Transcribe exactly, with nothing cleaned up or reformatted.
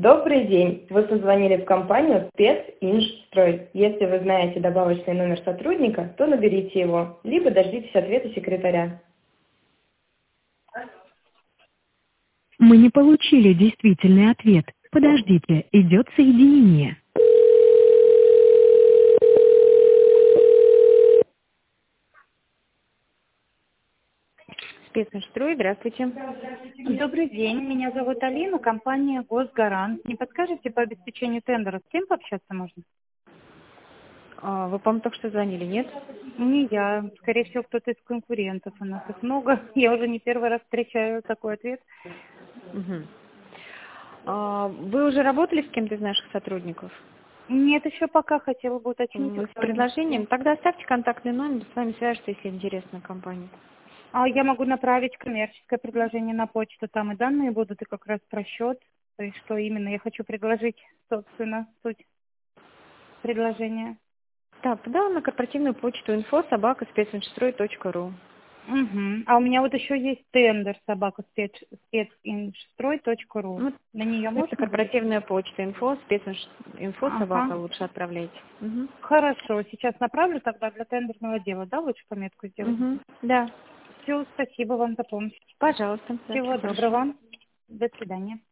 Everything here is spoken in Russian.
Добрый день! Вы позвонили в компанию Специнжстрой. Если вы знаете добавочный номер сотрудника, то наберите его, либо дождитесь ответа секретаря. Мы не получили действительный ответ. Подождите, идет соединение. Специнжстрой, здравствуйте. Добрый день, меня зовут Алина, компания Госгарант. Не подскажете по обеспечению тендера, с кем пообщаться можно? А, вы, по-моему, только что звонили, нет? Не я, скорее всего, кто-то из конкурентов. У нас их много, я уже не первый раз встречаю такой ответ. Угу. А, вы уже работали с кем-то из наших сотрудников? Нет, еще пока хотела бы уточнить. С предложением? Тогда оставьте контактный номер, с вами свяжется, если интересна компания. А я могу направить коммерческое предложение на почту, там и данные будут, и как раз про счет. То есть что именно я хочу предложить, собственно, суть предложения. Так, тогда на корпоративную почту инфо собака специнжстрой точка ру. Угу. А у меня вот еще есть тендер собака специнжстрой точка ру. Вот, На нее это можно? корпоративная почта инфо, специнж... инфо Ага. собака лучше отправляйте. Угу. Хорошо, сейчас направлю тогда для тендерного дела, да, лучше пометку сделать? Угу. Да, Все, спасибо вам за помощь. пожалуйста. Всего Хорошо. доброго. До свидания.